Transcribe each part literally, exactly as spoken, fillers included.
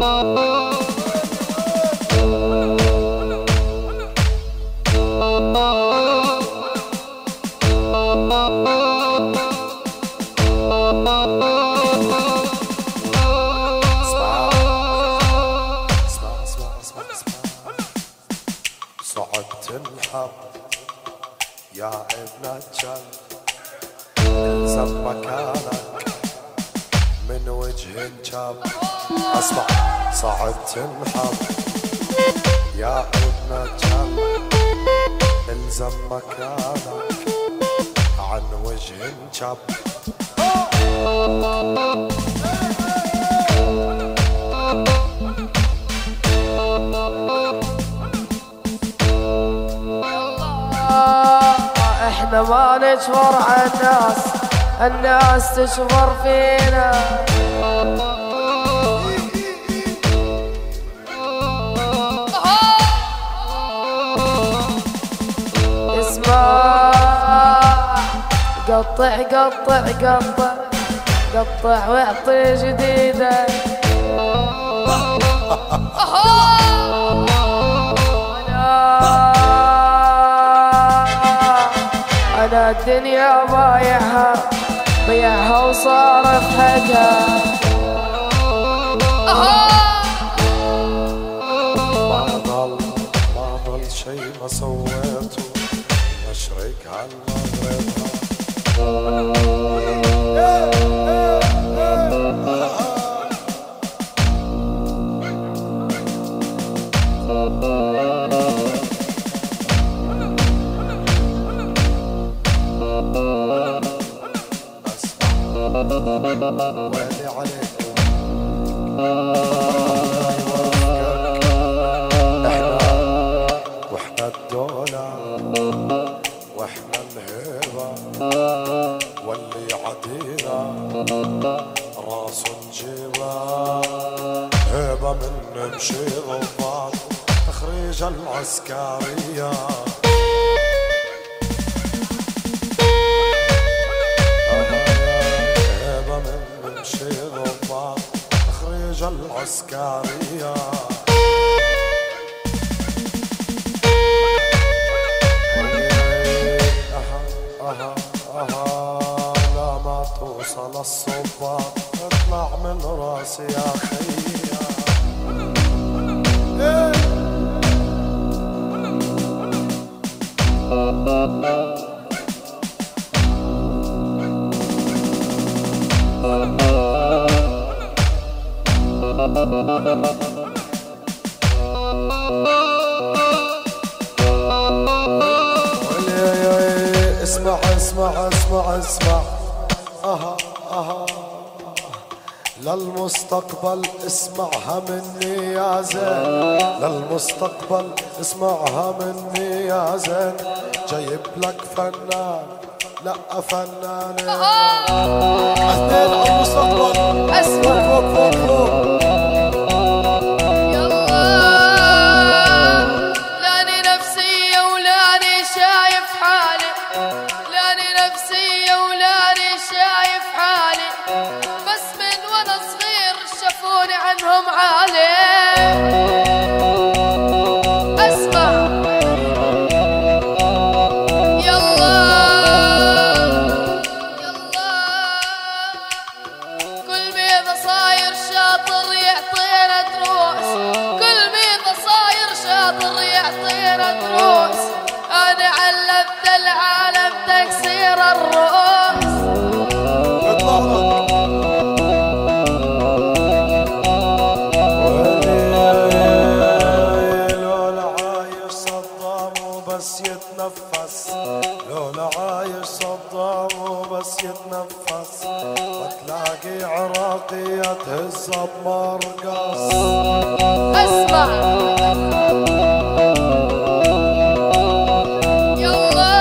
صعبت الحب يا ابن الجل، الزم مكانك من وجه الجب. اسمع صعبت الحب يا ابن الجل، الزم مكانك عن وجه الجب. احنا ما نجبر على الناس، الناس تجبر فينا. اسمع قطع قطع قطع قطع واعطي جديدة. أنا الدنيا بايعها بيعها وصارت حقها. ما ضل ما ضل شي ما سويته مشرق هالمغرب. ويلي عليك احنا واحنا الدولة واحنا الهيبة، واللي عدينا راس نجيبه. هيبة من نمشي ضباط تخريج العسكرية. نمشي ضباط تخريج العسكرية. اها اها اها لا ما توصل الصباط اطلع من راسي يا خيا. اسمع اسمع اسمع اسمع اها اها للمستقبل اسمعها مني يا زين، للمستقبل اسمعها مني يا زين. جايب لك فنان لا فنان اثنين على المستقبل. اسمع فوق فوق فوق عنهم عالي. اسمع يلا يلا كل ميضة صاير شاطر يعطينا دروس، كل ميضة صاير شاطر يعطينا دروس. انا علمت العالم تكسير الرؤوس. لولا عايش صدام وبس يتنفس، وتلاقي عراقية تهز بمرقص. اسمع يلا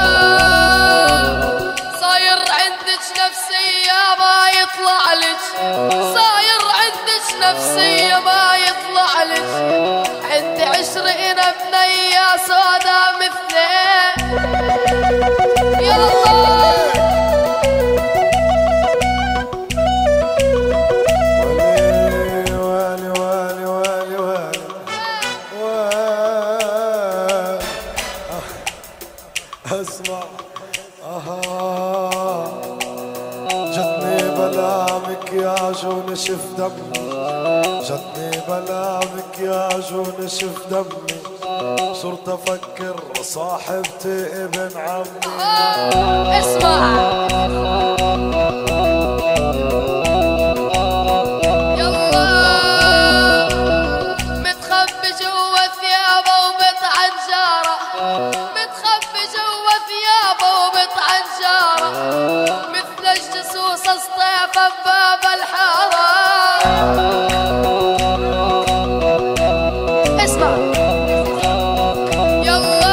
صاير عندك نفسية ما يطلع لك، صاير عندك نفسية ما يطلع لك. عندي عشرين بنية سودا مثلي. يلا ويلي ويلي نشف دمي، جدني بلا مكياج ونشف دمي، صرت افكر صاحبتي ابن عمي. اسمع يلا متخبي جوا ثيابه وبطعن جاره، متخبي جوا ثيابه وبطعن جاره، مثل الجسوس اصطيفه بباب الحاره. اسمع يلا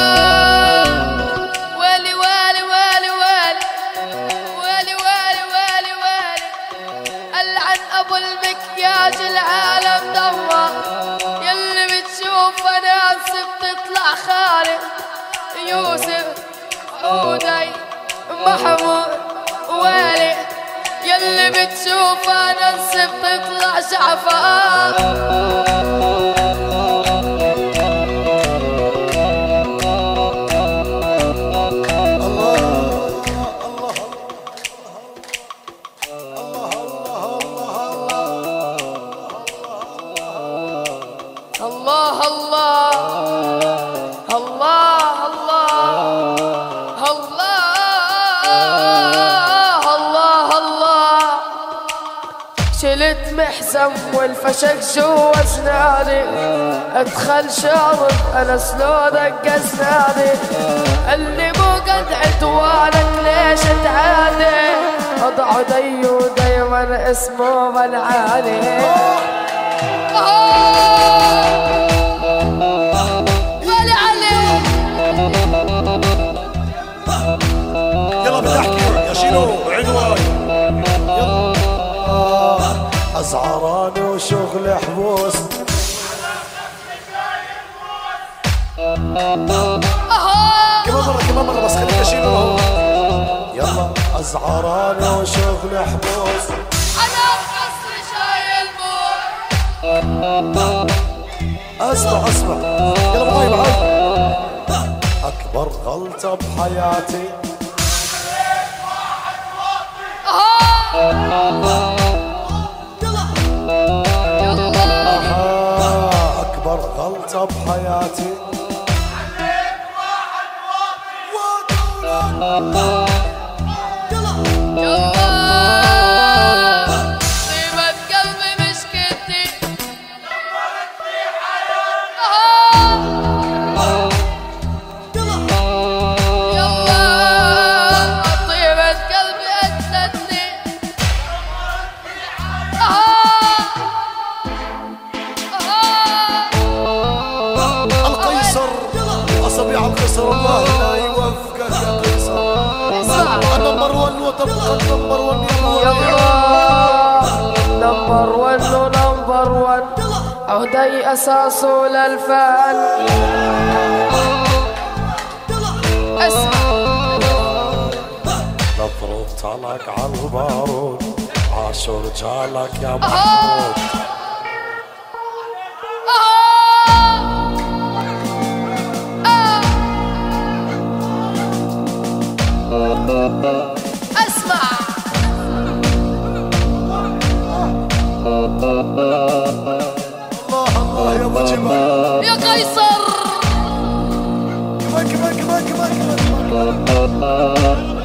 ويلي ويلي ويلي ويلي ويلي ويلي ويلي ويلي العن ابو المكياج العالم دمر، يلي بتشوف ناس بتطلع خالد يوسف عودي محمود ويلي، يلي بتشوف ناس بتطلع جعفر. الله الله الله الله الله الله الله، شلت محزم والفشك جوا اسناني، ادخل شارب انا سلو دق اسناني، اللي مو قد عدوانك ليش تعادي، اضع ديو دايما اسمه منعاني. غالي عليك يلا بدي احكي يا شيلو عنواي. يلا ازعراني وشغل حبوس، كمان مرة كمان مرة بس خليك يا شيلو. يلا ازعراني وشغل حبوس، على القصر شايل بور. اسمع اسمع يلا معاي معاي. اكبر غلطة بحياتي آها، اكبر غلطة بحياتي أصابيع القصر الله لا يوفقك يا قيصر. نمبر ون وتبقى نمبر ون يلا نمبر ون ونمبر ون عهدي أساسه للفن. اسمع نضرب طلق على البارود، عاشور جالك يا محمود. اسمع الله الله يا ابو جمال يا قيصر. كمان كمان كمان كمان كمان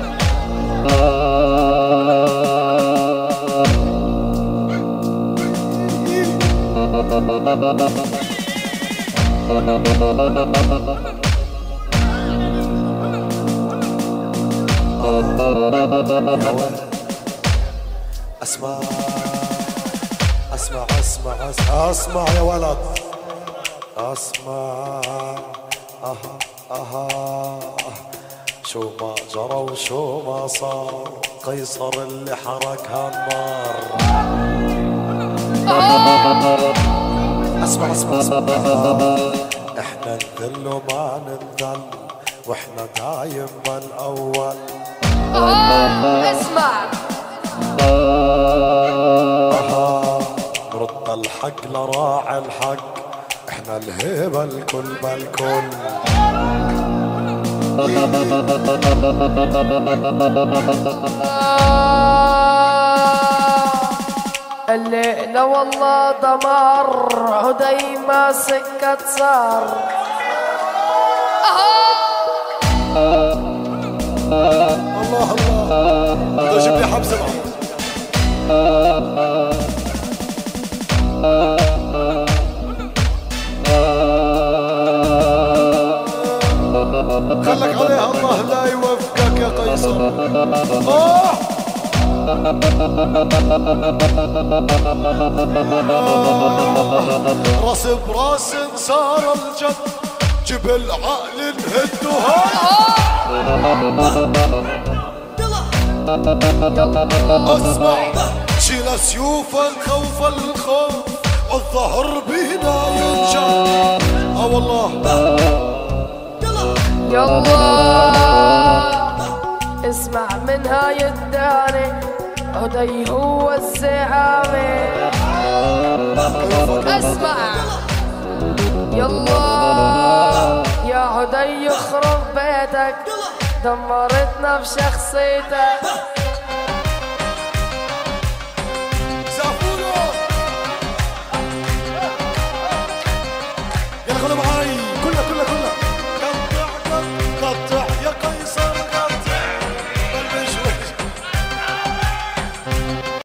اسمع اسمع اسمع اسمع اسمع يا ولد اسمع. اها اها شو ما جرى وشو ما صار، قيصر اللي حرك هالنار. اسمع اسمع اسمع احنا نذل وما ننذل، واحنا دايما الاول. اسمع اها نرد الحق لراعي الحق، احنا الهيبة الكل بالكل. الليلة والله دمار عدي ما سكت صار. الله الله بدي اجيب لي حبسه معه. خلك عليها الله لا يوفقك يا قيصر. آه. راس براس صار الجد جبل عقل نهدها. اسمع شيل سيوف الخوف الخوف والظهر بينا ينجر. اه والله يلا اسمع من هاي الداني عدي هو الزعامة. اسمع يلا يا عدي يخرب بيتك دمرتنا بشخصيتك.